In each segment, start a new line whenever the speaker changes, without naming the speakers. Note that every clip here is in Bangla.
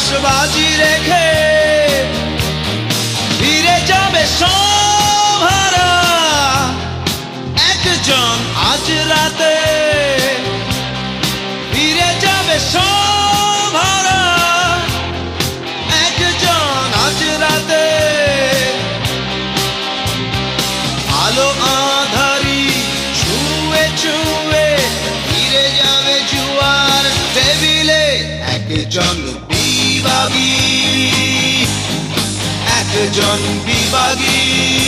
বাজি রেখে ফিরে যাবে সব হারা একজন আজ রাতে, ফিরে যাবে সব হারা একজন আজ রাতে। আলো আঁধারি ছুঁয়ে ছুঁয়ে ফিরে যাবে জুয়ার টেবিলে একজন বিভাগী, একজন বিভাগী।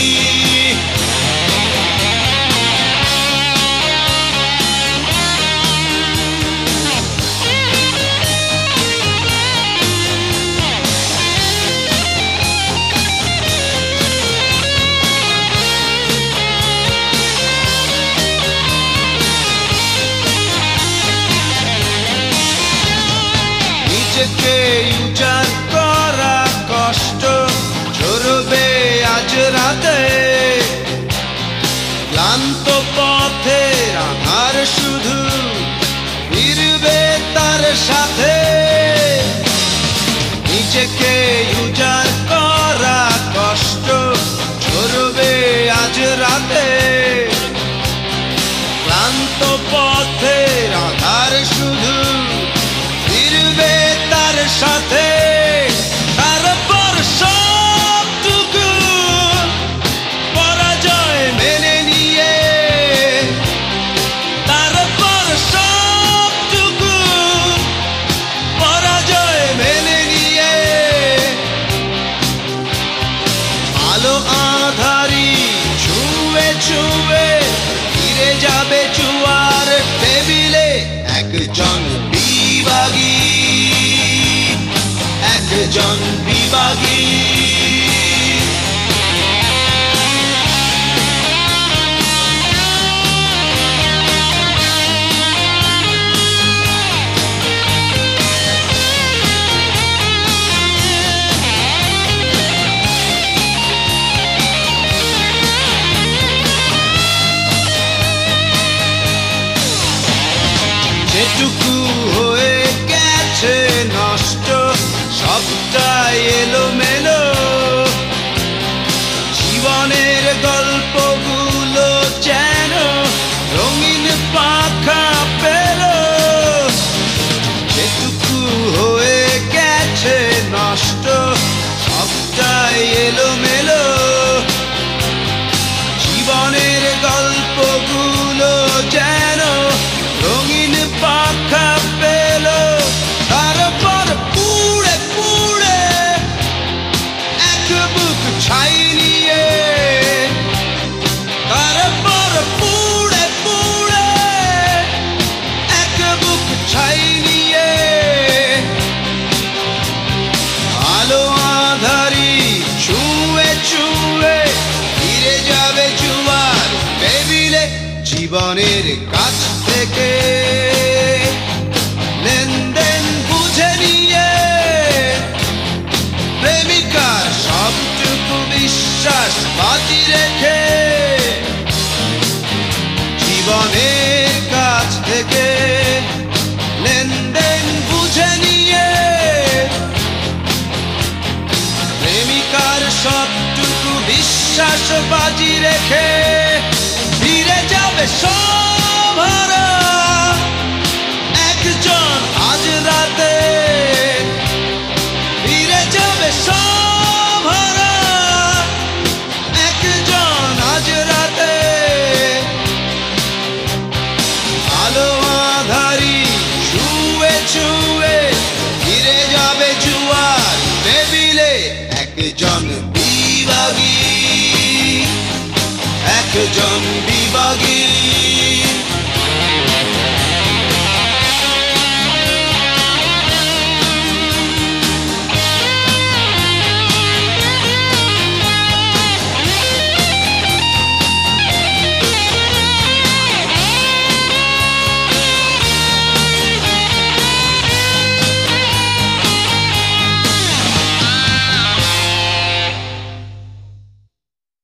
নিজেকে উজাড় করা কষ্ট ঝরবে আজ রাতে, ক্লান্ত পথের আধার শুধু ফিরবে তার সাথে। নিজেকে উজাড় করা কষ্ট ঝরবে আজ রাতে, ক্লান্ত পথের আধার শুধু ফিরবে তার সাথে। তারপর সবটুকু পরাজয় মেনে নিয়ে, তারপর সবটুকু পরাজয় মেনে নিয়ে আলো আঁধারি ছুঁয়ে ছুঁয়ে ফিরে যাবে জুয়ার টেবিলে একজন বিভাগী, একজন বিভাগী। যেটুকু হয়ে গেছে নষ্ট সবটাই এলোমেলো, জীবনের গল্পগুলো যেন রঙিন পাখা পেল। যেটুকু হয়ে গেছে নষ্ট সবটাই এলোমেলো, জীবনের গল্পগুলো যেন রঙিন পাখা পেল। তারপর পুড়ে পুড়ে এক বুক ছাই নিয়ে, তারপর পুড়ে পুড়ে এক বুক ছাই নিয়ে আলো আঁধারি ছুঁয়ে ছুঁয়ে ফিরে যাবে জুয়ার টেবিলে জীবনের কাছ থেকে লেনদেন বুঝে নিয়ে। প্রেমিকার সবটুকু বিশ্বাস বাজি রেখে জীবনের কাছ থেকে লেনদেন বুঝে নিয়ে, প্রেমিকার সবটুকু বিশ্বাস বাজি রেখে ফিরে যাবে সব হারা একজন আজ রাতে, ফিরে যাবে সব হারা একজন আজ রাতে। আলো আঁধারি ছুঁয়ে ছুঁয়ে ফিরে যাবে জুয়ার টেবিলে একজন বিভাগী, একজন বিভাগী।